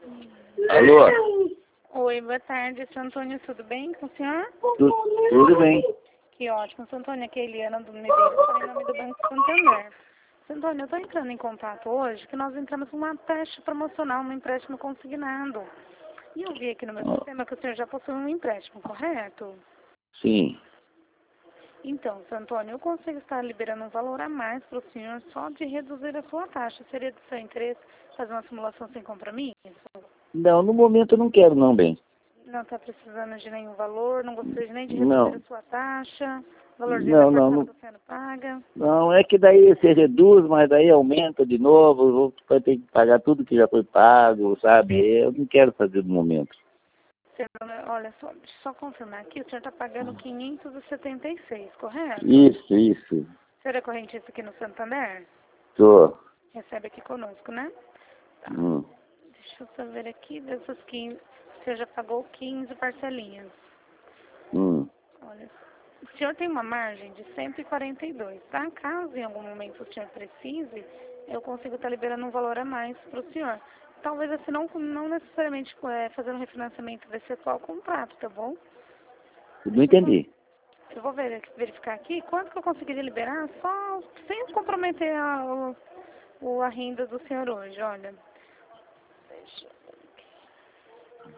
Alô? Oi, boa tarde, seu Antônio, tudo bem com o senhor? Tudo bem. Que ótimo, seu Antônio, aqui é a Eliana do Medeiros, fala em nome do Banco Santander. Seu Antônio, eu estou entrando em contato hoje, que nós entramos numa taxa promocional, um empréstimo consignado. E eu vi aqui no meu sistema que o senhor já possui um empréstimo, correto? Sim. Então, seu Antônio, eu consigo estar liberando um valor a mais para o senhor só de reduzir a sua taxa. Seria do seu interesse fazer uma simulação sem compromisso? Não, no momento eu não quero não, bem. Não está precisando de nenhum valor, não gostaria nem de reduzir Não. a sua taxa, valorzinho da parcela que você não paga. Não, é que daí você reduz, mas daí aumenta de novo, vou ter que pagar tudo que já foi pago, sabe? Eu não quero fazer no momento. Olha, deixa eu só confirmar aqui, o senhor está pagando 576, correto? Isso. O senhor é correntista aqui no Santander? Tô. Recebe aqui conosco, né? Tá. Hum. Deixa eu só ver aqui, dessas 15, o senhor já pagou 15 parcelinhas. Olha, o senhor tem uma margem de 142, tá? Caso em algum momento o senhor precise, eu consigo estar liberando um valor a mais para o senhor. Talvez assim, não necessariamente fazendo um refinanciamento desse atual contrato, tá bom? Não entendi. Eu vou verificar aqui quanto que eu conseguiria liberar só sem comprometer a renda do senhor hoje, olha. Deixa eu ver aqui.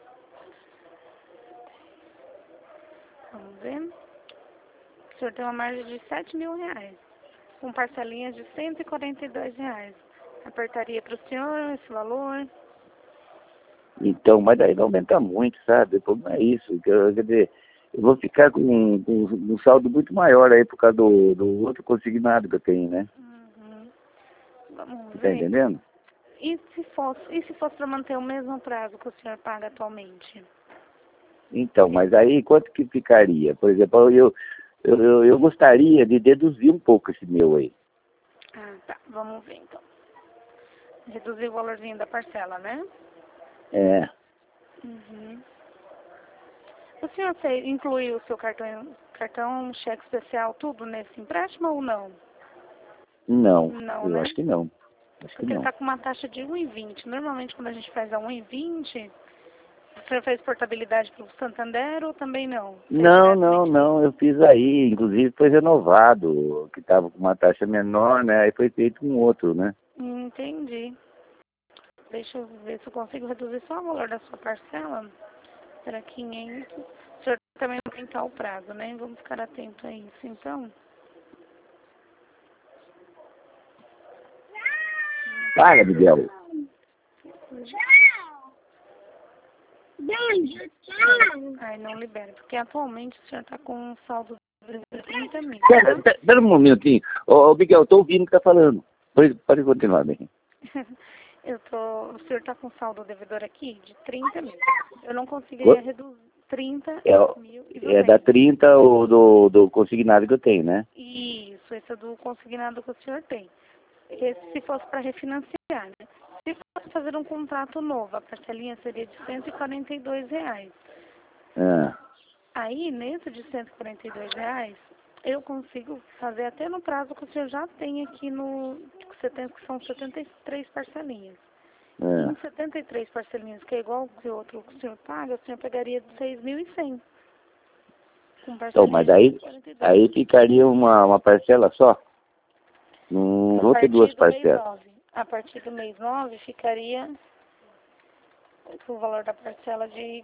Vamos ver. O senhor tem uma margem de R$7.000, com parcelinhas de R$142. Apertaria para o senhor esse valor? Então, mas daí vai aumentar muito, sabe? Não é isso. Quer dizer, eu vou ficar com um saldo muito maior aí por causa do outro consignado que eu tenho, né? Uhum. Vamos Você ver. tá entendendo? E se fosse para manter o mesmo prazo que o senhor paga atualmente? Então, mas aí quanto que ficaria? Por exemplo, eu gostaria de deduzir um pouco esse meu aí. Ah, tá. Vamos ver então. Reduzir o valorzinho da parcela, né? É. Uhum. O senhor inclui o seu cartão, cheque especial, tudo nesse empréstimo ou não? Não, Não, eu né? acho que não. Acho que Porque ele não. está com uma taxa de 1,20. Normalmente, quando a gente faz a 1,20, o senhor fez portabilidade para o Santander ou também não? Não. Eu fiz aí, inclusive foi renovado, que estava com uma taxa menor, né? Aí foi feito um outro, né? Entendi. Deixa eu ver se eu consigo reduzir só o valor da sua parcela. Será 500? O senhor também vai aumentar o prazo, né? Vamos ficar atento a isso, então. Paga, Miguel. Ai, não libera, porque atualmente o senhor está com um saldo de 30 mil. Espera um momentinho. Ô, Miguel, eu tô ouvindo o que tá falando. Pode continuar, bem. O senhor está com saldo devedor aqui de 30 mil. Eu não conseguiria reduzir 30 mil. É da 30 ou do consignado que eu tenho, né? Isso, esse é do consignado que o senhor tem. Esse se fosse para refinanciar, né? Se fosse fazer um contrato novo, a parcelinha seria de R$142. Ah. Aí, nesse de R$142, eu consigo fazer até no prazo que o senhor já tem aqui que são 73 parcelinhas. Em 73 parcelinhas, que é igual o que o outro que o senhor paga, o senhor pegaria de 6.100. Então, mas aí ficaria uma parcela só? Não vou ter duas parcelas. A partir do mês 9 ficaria o valor da parcela de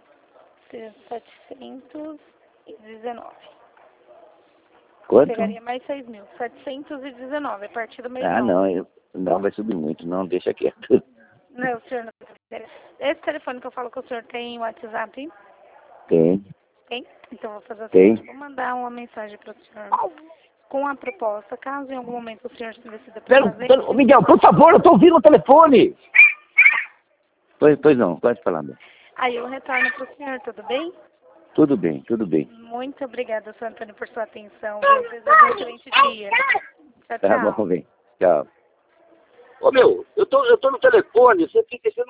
719. Quanto? Pegaria mais 6.000. 719 a partir do mês 9. Não, vai subir muito. Não, deixa quieto. Não, senhor não. Esse telefone que eu falo que o senhor tem WhatsApp? Tem. Tem? Então eu vou fazer o seguinte, vou mandar uma mensagem para o senhor com a proposta, caso em algum momento o senhor se decida para fazer. Miguel, por favor, eu tô ouvindo o telefone. Pois não, pode falar. Bem. Aí eu retorno para o senhor, tudo bem? Tudo bem. Muito obrigada, senhor Antônio, por sua atenção. Eu desejo um excelente dia. Tchau, tchau. Tá bom, bem. Tchau. Ô, meu, eu tô no telefone, você